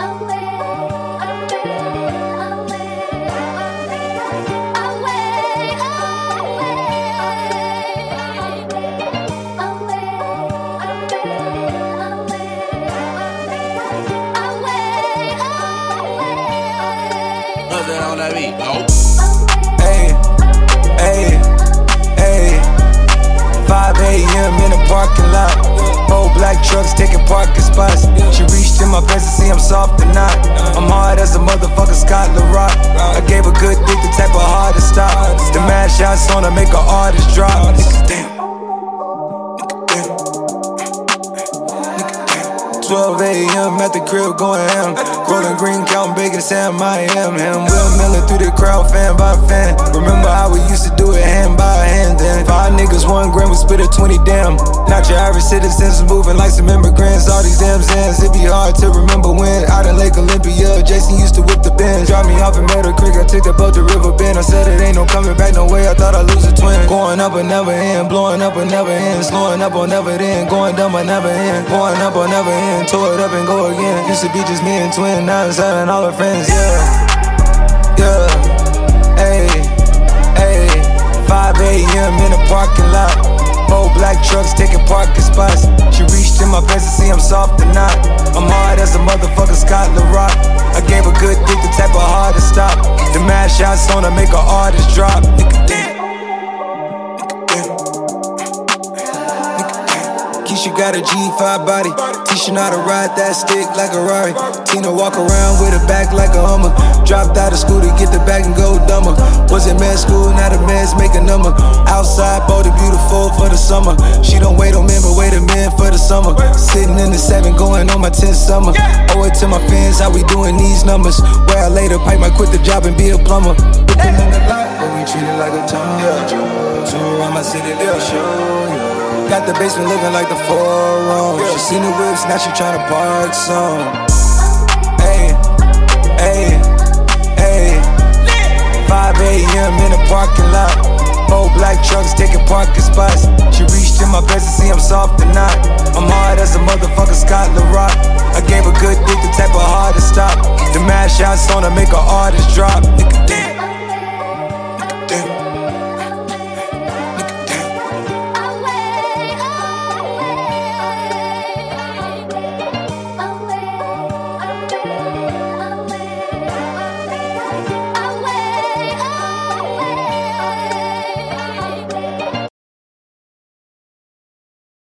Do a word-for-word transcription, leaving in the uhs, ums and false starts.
On that beat, no. Hey, hey, hey. five a.m. in the parking lot. Four black trucks taking parking spots. She reached in my pants to see I'm soft or not. I'm hard as a motherfucker, Scott LaRock. I gave a good dick, the type of hard to stop. The mad shots on her make an artist drop. Nigga, damn. twelve a.m. at the crib going ham. Rolling green, counting bacon, Sam, I am him. Will Miller through the crowd, fan by fan. Remember how we used to do it hand by hand then. Five niggas, one gram, we spit a twenty damn. Not your average citizens moving like some immigrants. All these damn Zans, it be hard to remember when. Out in Lake Olympia, Jason used to whip the Benz. Drop me off in Meadow Creek, I took that boat to River Bend. I said it ain't no coming back, no way, I thought I'd lose a twin. Going up or never end, blowing up or never end. Slowing up or never end, going dumb or never end. Going up or never end, tore it up and go again. Used to be just me and twin, now it's having all her friends, yeah. Yeah, hey, hey. five a.m. in the parking lot. Four black trucks taking parking spots. She reached in my pants to see I'm soft or not. I'm hard as a motherfucker, Scott LaRock. I gave a good dick, the type of hard to stop. The mad shots on her make an artist drop. Nigga, damn. Keisha got a G five body. Tisha know how to ride that stick like a Rari. Tina walk around with her back like a Hummer. Dropped out of school to get the bag and go dumber. Was in med school, now the meds make a number. Outside, bold and beautiful for the summer. She don't wait on men, but wait a minute for the summer. Sitting in the seven, going on my tenth summer. Owe it to my fans, how we doing these numbers. Where I later pipe might quit the job and be a plumber. Whipping in the lot, but we treat it like a ton. Tour around my city, let me show you. Got the basement looking like the forum. She seen the whips, now she tryna park some. Hey, hey, hey. five a.m. in the parking lot. Four black trucks taking parking spots. She reached in my pants to see I'm soft or not. I'm hard as a motherfucker, Scott LaRock. I gave a good dick, the type of hard to stop. The mad shots on her make an artist drop.